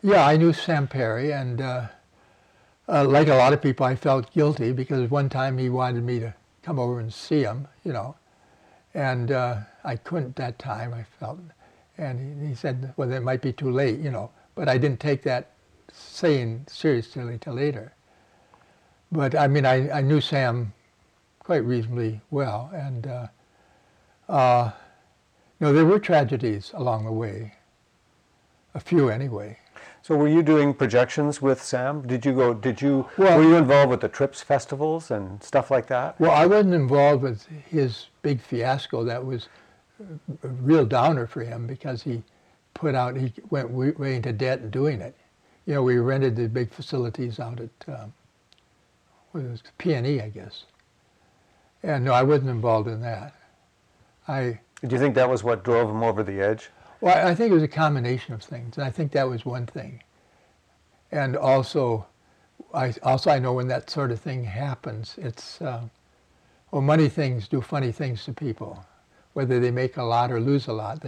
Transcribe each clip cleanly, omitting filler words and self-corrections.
Yeah, I knew Sam Perry, and like a lot of people, I felt guilty because one time he wanted me to come over and see him, and I couldn't that time, I felt. And he said, well, it might be too late, but I didn't take that saying seriously till later. But I mean, I knew Sam quite reasonably well, and uh, there were tragedies along the way, a few anyway. So were you doing projections with Sam? Well, were you involved with the Trips festivals and stuff like that? Well, I wasn't involved with his big fiasco. That was a real downer for him because he went way into debt in doing it. We rented the big facilities out at, what was it, P&E, I guess. And no, I wasn't involved in that. Do you think that was what drove him over the edge? Well, I think it was a combination of things, and I think that was one thing. And also, I know when that sort of thing happens, it's, money things do funny things to people, whether they make a lot or lose a lot.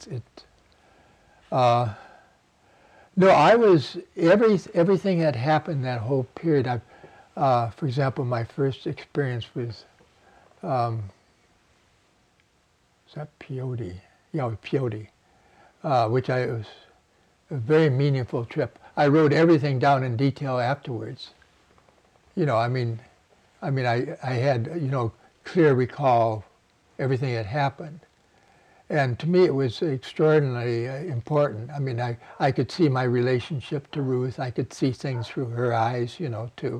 No, everything that happened that whole period. For example, my first experience with, was that peyote? Yeah, with peyote. Which it was a very meaningful trip. I wrote everything down in detail afterwards. I had, clear recall everything that happened. And to me, it was extraordinarily important. I mean, I could see my relationship to Ruth. I could see things through her eyes, too.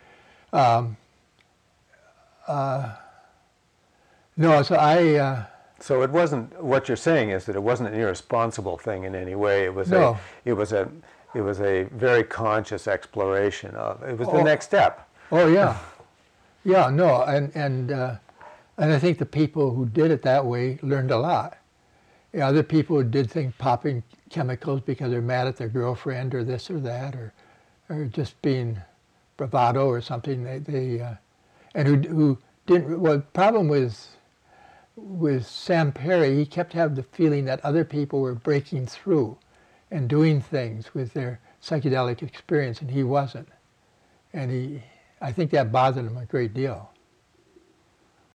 No, so So it wasn't, what you're saying is that it wasn't an irresponsible thing in any way. It was a very conscious exploration of, it was the next step. Oh yeah. Yeah, no, and I think the people who did it that way learned a lot. Other people who did things, popping chemicals because they're mad at their girlfriend or this or that, or just being bravado or something, and who didn't, well, the problem with Sam Perry, he kept having the feeling that other people were breaking through and doing things with their psychedelic experience, and he wasn't. And I think that bothered him a great deal.